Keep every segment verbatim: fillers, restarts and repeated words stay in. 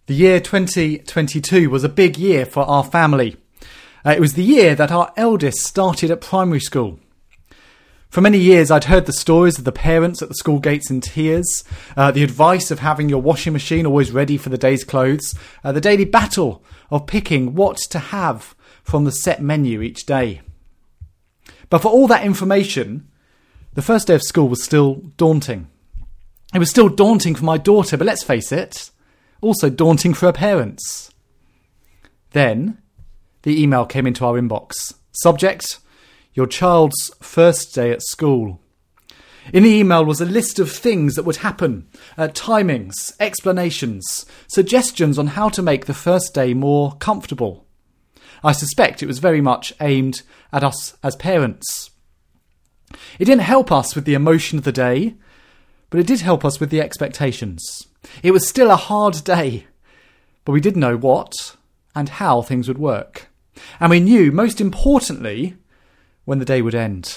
The year twenty twenty-two was a big year for our family. Uh, it was the year that our eldest started at primary school. For many years I'd heard the stories of the parents at the school gates in tears, uh, the advice of having your washing machine always ready for the day's clothes, uh, the daily battle of picking what to have from the set menu each day. But for all that information, the first day of school was still daunting. It was still daunting for my daughter, but let's face it, also daunting for her parents. Then the email came into our inbox. Subject: your child's first day at school. In the email was a list of things that would happen, uh, timings, explanations, suggestions on how to make the first day more comfortable. I suspect it was very much aimed at us as parents. It didn't help us with the emotion of the day, but it did help us with the expectations. It was still a hard day, but we did know what and how things would work. And we knew, most importantly, when the day would end.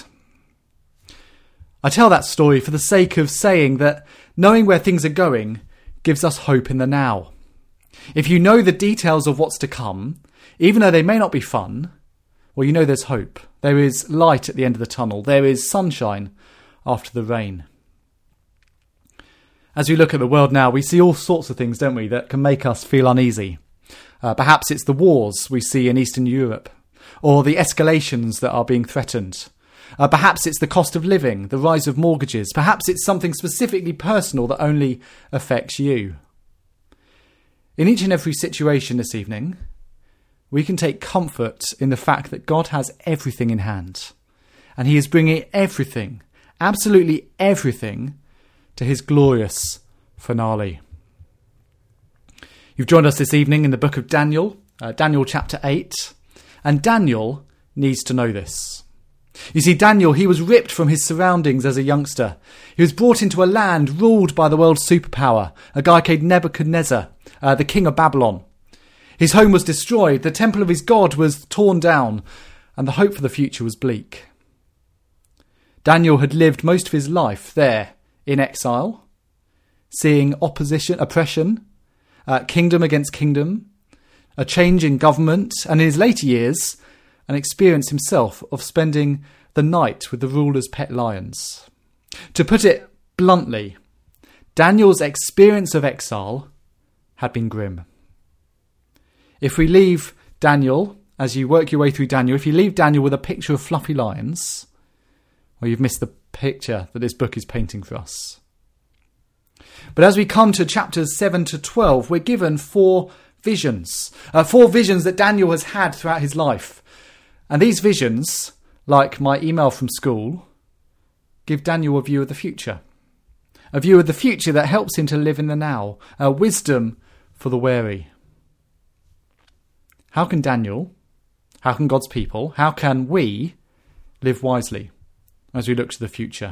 I tell that story for the sake of saying that knowing where things are going gives us hope in the now. If you know the details of what's to come, even though they may not be fun, well, you know there's hope. There is light at the end of the tunnel. There is sunshine after the rain. As we look at the world now, we see all sorts of things, don't we, that can make us feel uneasy. Uh, perhaps it's the wars we see in Eastern Europe, or the escalations that are being threatened. Uh, perhaps it's the cost of living, the rise of mortgages. Perhaps it's something specifically personal that only affects you. In each and every situation this evening, we can take comfort in the fact that God has everything in hand, and he is bringing everything, absolutely everything, to his glorious finale. You've joined us this evening in the book of Daniel, uh, Daniel chapter eight, and Daniel needs to know this. You see, Daniel, he was ripped from his surroundings as a youngster. He was brought into a land ruled by the world's superpower, a guy called Nebuchadnezzar, uh, the king of Babylon. His home was destroyed, the temple of his God was torn down, and the hope for the future was bleak. Daniel had lived most of his life there, in exile, seeing opposition, oppression, uh, kingdom against kingdom, a change in government, and in his later years, an experience himself of spending the night with the ruler's pet lions. To put it bluntly, Daniel's experience of exile had been grim. If we leave Daniel, as you work your way through Daniel, if you leave Daniel with a picture of fluffy lions, well, you've missed the picture that this book is painting for us. But as we come to chapters seven to twelve, we're given four visions. Uh, four visions that Daniel has had throughout his life. And these visions, like my email from school, give Daniel a view of the future. A view of the future that helps him to live in the now. Uh, wisdom for the wary. How can Daniel, how can God's people, how can we live wisely as we look to the future?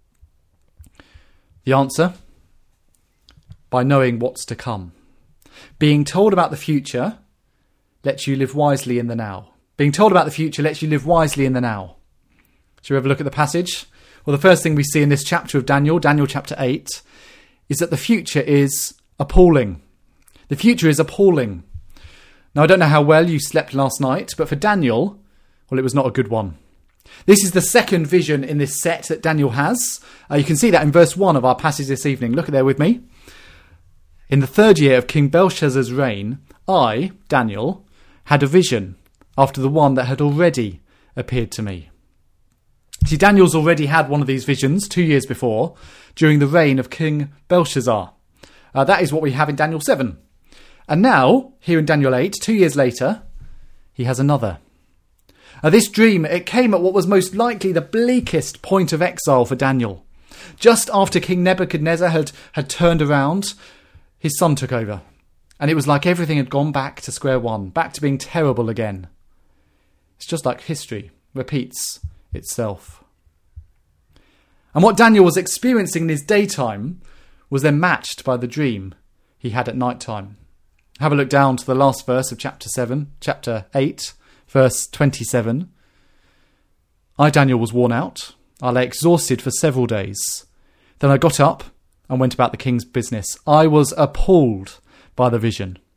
The answer? By knowing what's to come. Being told about the future lets you live wisely in the now. Being told about the future lets you live wisely in the now. Shall we have a look at the passage? Well, the first thing we see in this chapter of Daniel, Daniel chapter eight, is that the future is appalling. The future is appalling. Now, I don't know how well you slept last night, but for Daniel, well, it was not a good one. This is the second vision in this set that Daniel has. Uh, you can see that in verse one of our passage this evening. Look at there with me. In the third year of King Belshazzar's reign, I, Daniel, had a vision after the one that had already appeared to me. See, Daniel's already had one of these visions two years before, during the reign of King Belshazzar. Uh, that is what we have in Daniel seven. And now, here in Daniel eight, two years later, he has another. Uh, this dream, it came at what was most likely the bleakest point of exile for Daniel. Just after King Nebuchadnezzar had, had turned around, his son took over. And it was like everything had gone back to square one, back to being terrible again. It's just like history repeats itself. And what Daniel was experiencing in his daytime was then matched by the dream he had at night time. Have a look down to the last verse of chapter seven, chapter eight, verse twenty-seven. I, Daniel, was worn out. I lay exhausted for several days. Then I got up and went about the king's business. I was appalled by the vision.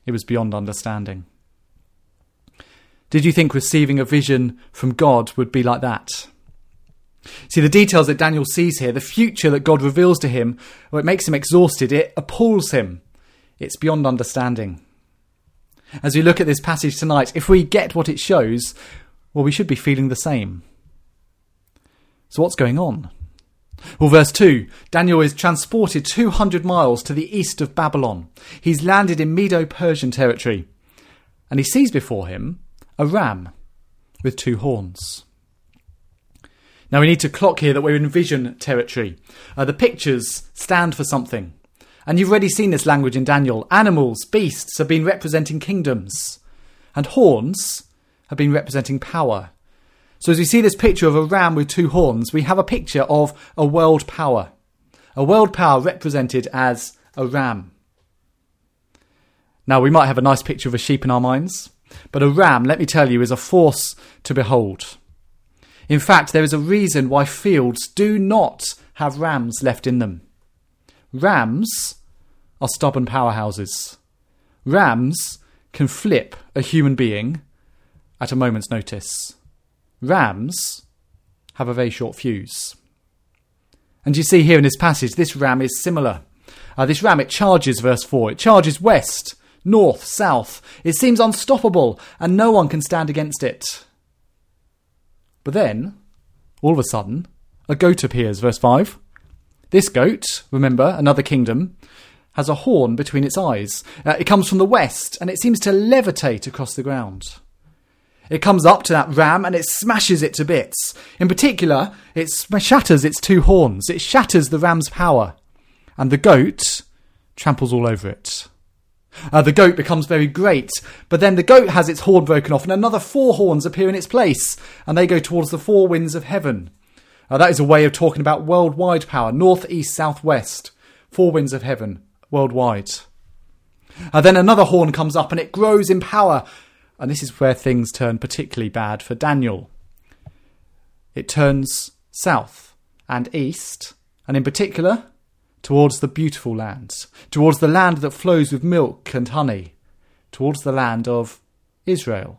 It was beyond understanding. Did you think receiving a vision from God would be like that? See, the details that Daniel sees here, the future that God reveals to him, well, it makes him exhausted. It appalls him. It's beyond understanding. As we look at this passage tonight, if we get what it shows, well, we should be feeling the same. So what's going on? Well, verse two, Daniel is transported two hundred miles to the east of Babylon. He's landed in Medo-Persian territory, and he sees before him a ram with two horns. Now we need to clock here that we're in vision territory. Uh, the pictures stand for something. And you've already seen this language in Daniel. Animals, beasts have been representing kingdoms. And horns have been representing power. So as we see this picture of a ram with two horns, we have a picture of a world power. A world power represented as a ram. Now we might have a nice picture of a sheep in our minds, but a ram, let me tell you, is a force to behold. In fact, there is a reason why fields do not have rams left in them. Rams are stubborn powerhouses. Rams can flip a human being at a moment's notice. Rams have a very short fuse. And you see here in this passage, this ram is similar. Uh, this ram, it charges, verse four. It charges west, north, south. It seems unstoppable, and no one can stand against it. But then, all of a sudden, a goat appears, verse five. This goat, remember, another kingdom, has a horn between its eyes. Uh, it comes from the west, and it seems to levitate across the ground. It comes up to that ram, and it smashes it to bits. In particular, it shatters its two horns. It shatters the ram's power, and the goat tramples all over it. Uh, the goat becomes very great, but then the goat has its horn broken off, and another four horns appear in its place, and they go towards the four winds of heaven. Uh, that is a way of talking about worldwide power, north, east, south, west, four winds of heaven, worldwide. Uh, then another horn comes up, and it grows in power, and this is where things turn particularly bad for Daniel. It turns south and east, and in particular, towards the beautiful lands, towards the land that flows with milk and honey, towards the land of Israel.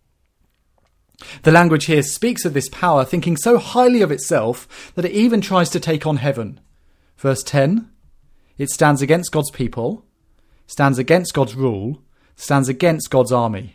The language here speaks of this power, thinking so highly of itself that it even tries to take on heaven. Verse ten, it stands against God's people, stands against God's rule, stands against God's army.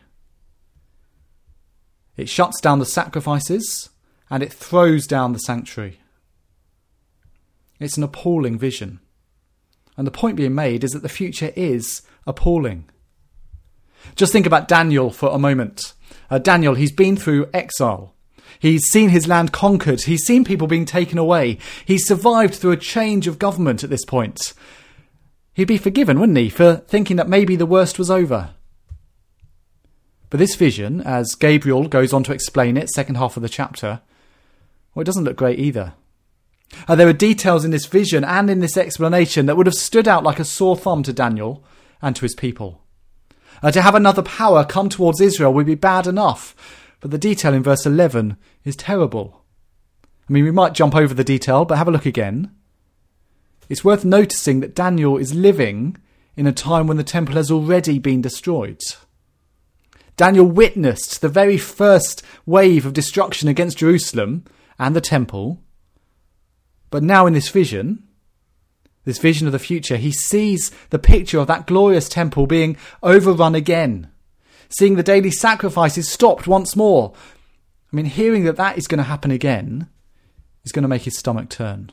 It shuts down the sacrifices, and it throws down the sanctuary. It's an appalling vision. And the point being made is that the future is appalling. Just think about Daniel for a moment. Uh, Daniel, he's been through exile. He's seen his land conquered. He's seen people being taken away. He's survived through a change of government at this point. He'd be forgiven, wouldn't he, for thinking that maybe the worst was over. But this vision, as Gabriel goes on to explain it, second half of the chapter, well, it doesn't look great either. Uh, there are details in this vision and in this explanation that would have stood out like a sore thumb to Daniel and to his people. Uh, to have another power come towards Israel would be bad enough, but the detail in verse eleven is terrible. I mean, we might jump over the detail, but have a look again. It's worth noticing that Daniel is living in a time when the temple has already been destroyed. Daniel witnessed the very first wave of destruction against Jerusalem and the temple. But now in this vision, this vision of the future, he sees the picture of that glorious temple being overrun again, seeing the daily sacrifices stopped once more. I mean, hearing that that is going to happen again is going to make his stomach turn.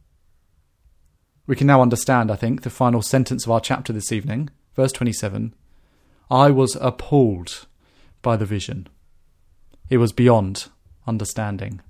We can now understand, I think, the final sentence of our chapter this evening, verse twenty-seven. I was appalled by the vision. It was beyond understanding.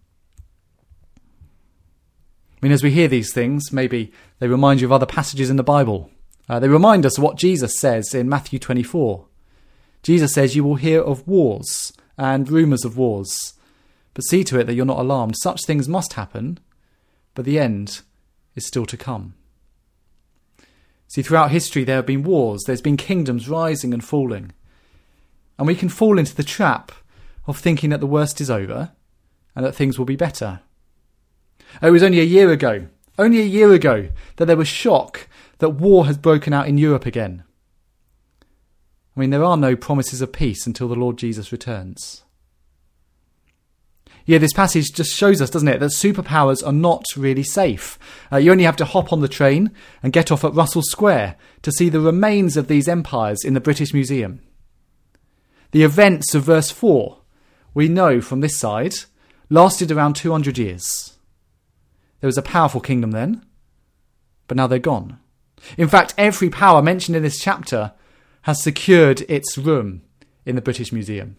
I mean, as we hear these things, maybe they remind you of other passages in the Bible. Uh, they remind us of what Jesus says in Matthew twenty-four. Jesus says, you will hear of wars and rumours of wars, but see to it that you're not alarmed. Such things must happen, but the end is still to come. See, throughout history there have been wars, there's been kingdoms rising and falling. And we can fall into the trap of thinking that the worst is over and that things will be better. It was only a year ago, only a year ago, that there was shock that war has broken out in Europe again. I mean, there are no promises of peace until the Lord Jesus returns. Yeah, this passage just shows us, doesn't it, that superpowers are not really safe. Uh, you only have to hop on the train and get off at Russell Square to see the remains of these empires in the British Museum. The events of verse four, we know from this side, lasted around two hundred years. There was a powerful kingdom then, but now they're gone. In fact, every power mentioned in this chapter has secured its room in the British Museum.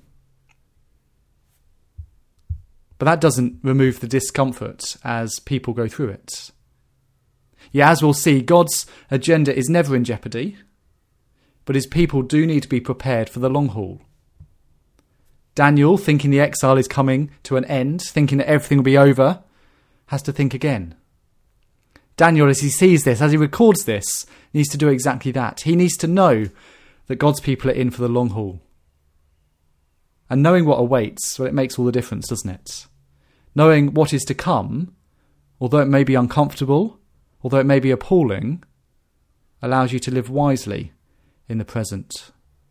But that doesn't remove the discomfort as people go through it. Yeah, as we'll see, God's agenda is never in jeopardy, but his people do need to be prepared for the long haul. Daniel, thinking the exile is coming to an end, thinking that everything will be over, has to think again. Daniel, as he sees this, as he records this, needs to do exactly that. He needs to know that God's people are in for the long haul. And knowing what awaits, well, it makes all the difference, doesn't it? Knowing what is to come, although it may be uncomfortable, although it may be appalling, allows you to live wisely in the present.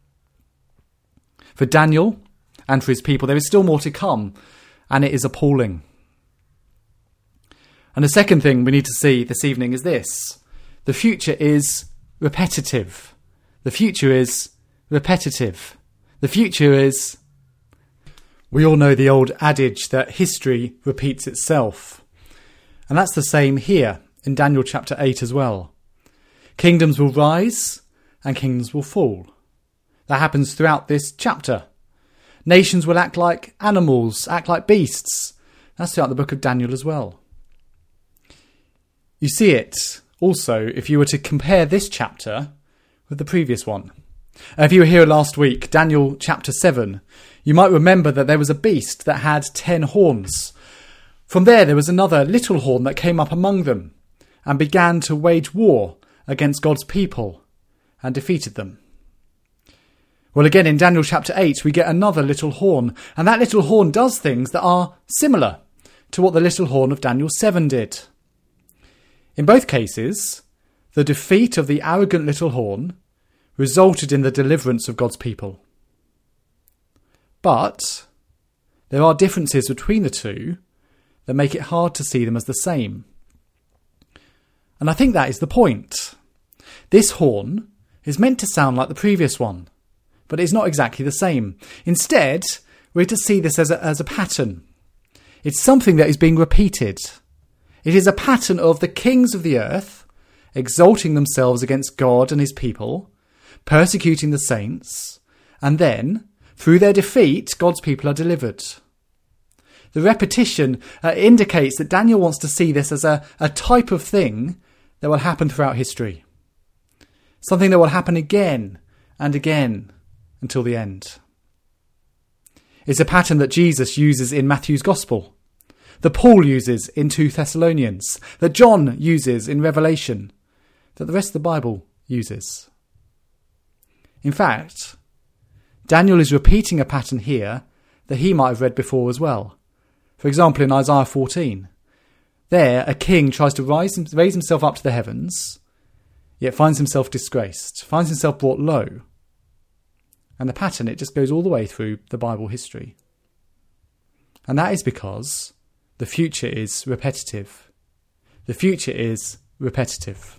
For Daniel and for his people, there is still more to come, and it is appalling. And the second thing we need to see this evening is this. The future is repetitive. The future is repetitive. The future is... We all know the old adage that history repeats itself. And that's the same here in Daniel chapter eight as well. Kingdoms will rise and kingdoms will fall. That happens throughout this chapter. Nations will act like animals, act like beasts. That's throughout the book of Daniel as well. You see it also if you were to compare this chapter with the previous one. If you were here last week, Daniel chapter seven, you might remember that there was a beast that had ten horns. From there, there was another little horn that came up among them and began to wage war against God's people and defeated them. Well, again, in Daniel chapter eight, we get another little horn, and that little horn does things that are similar to what the little horn of Daniel seven did. In both cases, the defeat of the arrogant little horn resulted in the deliverance of God's people. But there are differences between the two that make it hard to see them as the same. And I think that is the point. This horn is meant to sound like the previous one, but it's not exactly the same. Instead, we're to see this as a, as a pattern. It's something that is being repeated. It is a pattern of the kings of the earth exalting themselves against God and his people, persecuting the saints, and then, through their defeat, God's people are delivered. The repetition uh, indicates that Daniel wants to see this as a, a type of thing that will happen throughout history. Something that will happen again and again until the end. It's a pattern that Jesus uses in Matthew's Gospel, that Paul uses in two Thessalonians, that John uses in Revelation, that the rest of the Bible uses. In fact, Daniel is repeating a pattern here that he might have read before as well. For example, in Isaiah fourteen, there a king tries to rise, raise himself up to the heavens, yet finds himself disgraced, finds himself brought low. And the pattern, it just goes all the way through the Bible history. And that is because the future is repetitive. The future is repetitive.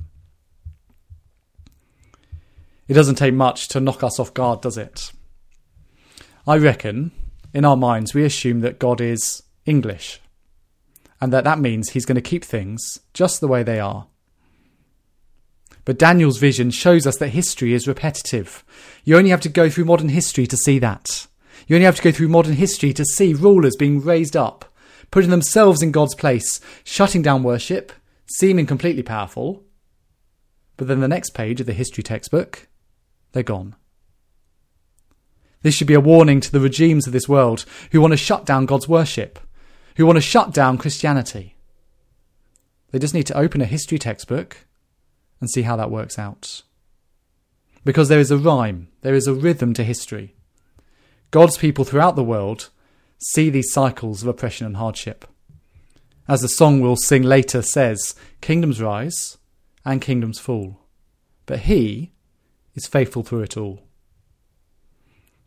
It doesn't take much to knock us off guard, does it? I reckon, in our minds, we assume that God is English, and that that means he's going to keep things just the way they are. But Daniel's vision shows us that history is repetitive. You only have to go through modern history to see that. You only have to go through modern history to see rulers being raised up, putting themselves in God's place, shutting down worship, seeming completely powerful. But then the next page of the history textbook, they're gone. This should be a warning to the regimes of this world who want to shut down God's worship, who want to shut down Christianity. They just need to open a history textbook and see how that works out. Because there is a rhyme, there is a rhythm to history. God's people throughout the world see these cycles of oppression and hardship. As the song we'll sing later says, kingdoms rise and kingdoms fall, but he is faithful through it all.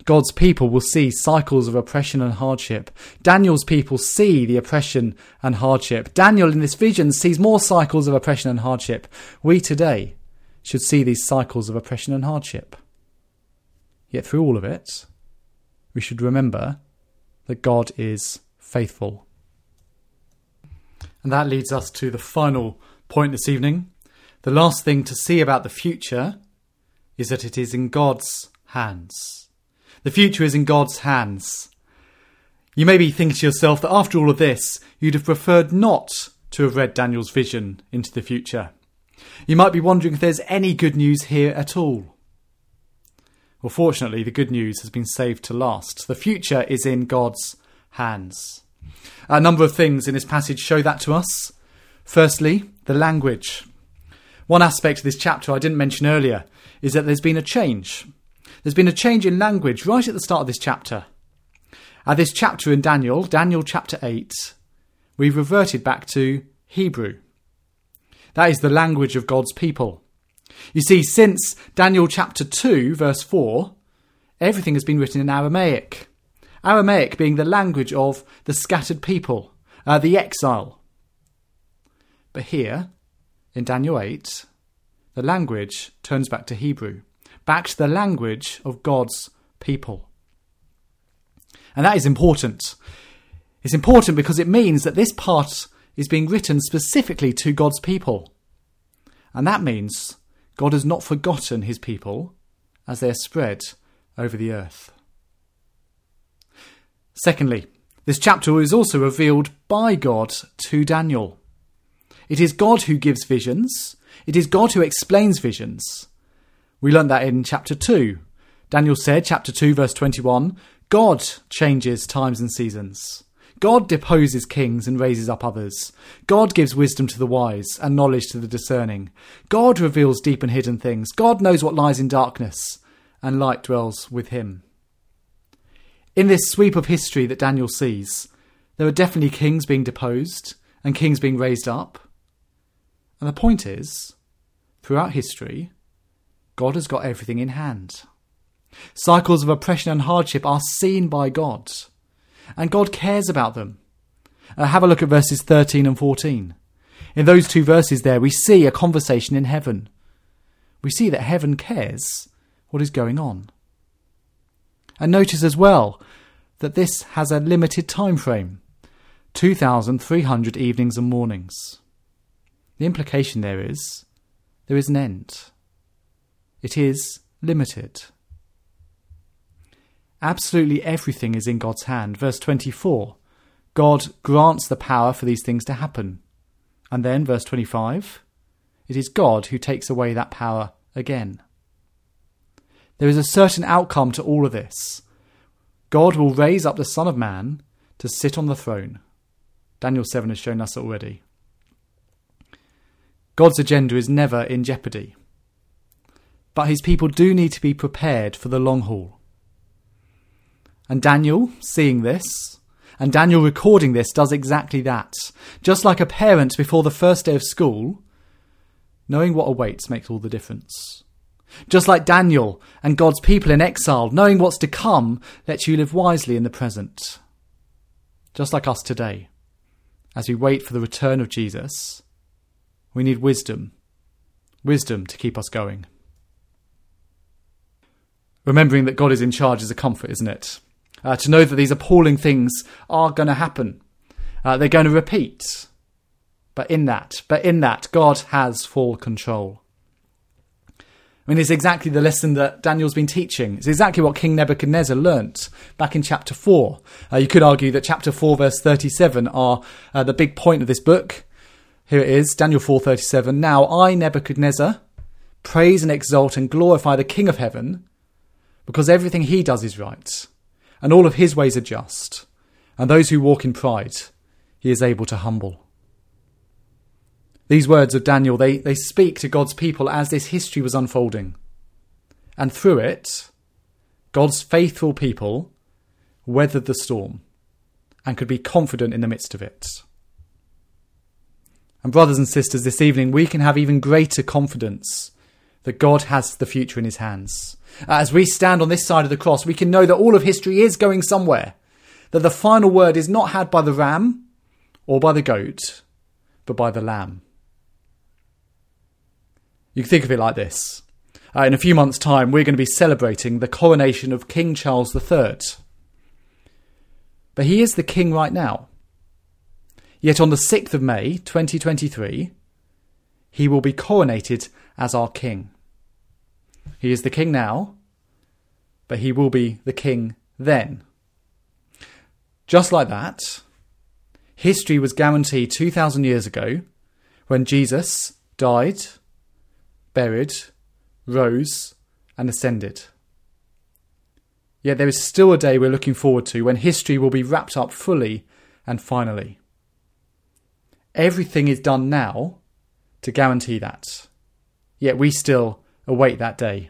God's people will see cycles of oppression and hardship. Daniel's people see the oppression and hardship. Daniel in this vision sees more cycles of oppression and hardship. We today should see these cycles of oppression and hardship. Yet through all of it, we should remember that God is faithful. And that leads us to the final point this evening. The last thing to see about the future is that it is in God's hands. The future is in God's hands. You may be thinking to yourself that after all of this, you'd have preferred not to have read Daniel's vision into the future. You might be wondering if there's any good news here at all. Well, fortunately, the good news has been saved to last. The future is in God's hands. A number of things in this passage show that to us. Firstly, the language. One aspect of this chapter I didn't mention earlier is that there's been a change. There's been a change in language right at the start of this chapter. At this chapter in Daniel, Daniel chapter eight, we've reverted back to Hebrew. That is the language of God's people. You see, since Daniel chapter two, verse four, everything has been written in Aramaic. Aramaic being the language of the scattered people, uh, the exile. But here, in Daniel eight, the language turns back to Hebrew, back to the language of God's people. And that is important. It's important because it means that this part is being written specifically to God's people. And that means God has not forgotten his people as they are spread over the earth. Secondly, this chapter is also revealed by God to Daniel. It is God who gives visions. It is God who explains visions. We learnt that in chapter two. Daniel said, chapter two, verse twenty-one, God changes times and seasons. God deposes kings and raises up others. God gives wisdom to the wise and knowledge to the discerning. God reveals deep and hidden things. God knows what lies in darkness, and light dwells with him. In this sweep of history that Daniel sees, there are definitely kings being deposed and kings being raised up. And the point is, throughout history, God has got everything in hand. Cycles of oppression and hardship are seen by God, and God cares about them. Uh, have a look at verses thirteen and fourteen. In those two verses there, we see a conversation in heaven. We see that heaven cares what is going on. And notice as well that this has a limited time frame, two thousand three hundred evenings and mornings. The implication there is, there is an end. It is limited. Absolutely everything is in God's hand. Verse twenty-four, God grants the power for these things to happen. And then, verse twenty-five, it is God who takes away that power again. There is a certain outcome to all of this. God will raise up the Son of Man to sit on the throne. Daniel seven has shown us already. God's agenda is never in jeopardy. But his people do need to be prepared for the long haul. And Daniel, seeing this, and Daniel recording this, does exactly that. Just like a parent before the first day of school, knowing what awaits makes all the difference. Just like Daniel and God's people in exile, knowing what's to come lets you live wisely in the present. Just like us today, as we wait for the return of Jesus, we need wisdom. Wisdom to keep us going. Remembering that God is in charge is a comfort, isn't it? Uh, to know that these appalling things are going to happen. Uh, they're going to repeat. But in that, but in that, God has full control. I mean, it's exactly the lesson that Daniel's been teaching. It's exactly what King Nebuchadnezzar learnt back in chapter four. Uh, you could argue that chapter four, verse thirty-seven, are uh, the big point of this book. Here it is, Daniel four thirty-seven. Now I, Nebuchadnezzar, praise and exalt and glorify the King of heaven, because everything he does is right, and all of his ways are just, and those who walk in pride he is able to humble. These words of Daniel, they, they speak to God's people as this history was unfolding. And through it, God's faithful people weathered the storm and could be confident in the midst of it. And brothers and sisters, this evening we can have even greater confidence that God has the future in his hands. As we stand on this side of the cross, we can know that all of history is going somewhere, that the final word is not had by the ram or by the goat, but by the lamb. You can think of it like this. Uh, in a few months' time, we're going to be celebrating the coronation of King Charles the Third. But he is the king right now. Yet on the sixth of May, twenty twenty-three, he will be coronated as our king. He is the king now, but he will be the king then. Just like that, history was guaranteed two thousand years ago when Jesus died, buried, rose and ascended. Yet there is still a day we're looking forward to when history will be wrapped up fully and finally. Everything is done now to guarantee that. Yet we still await that day.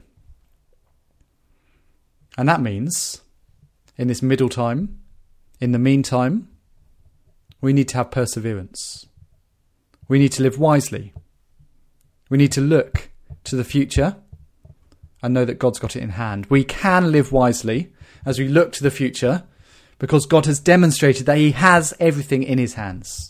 And that means, in this middle time, in the meantime, we need to have perseverance. We need to live wisely. We need to look to the future and know that God's got it in hand. We can live wisely as we look to the future because God has demonstrated that he has everything in his hands.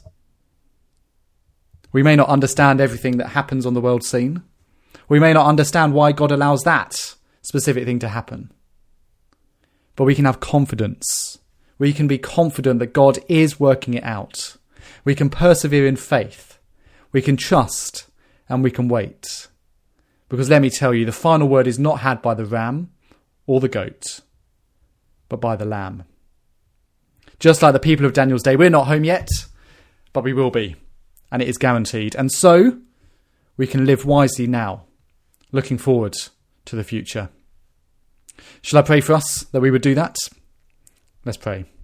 We may not understand everything that happens on the world scene. We may not understand why God allows that specific thing to happen. But we can have confidence. We can be confident that God is working it out. We can persevere in faith. We can trust and we can wait. Because let me tell you, the final word is not had by the ram or the goat, but by the lamb. Just like the people of Daniel's day, we're not home yet, but we will be. And it is guaranteed. And so we can live wisely now, looking forward to the future. Shall I pray for us that we would do that? Let's pray.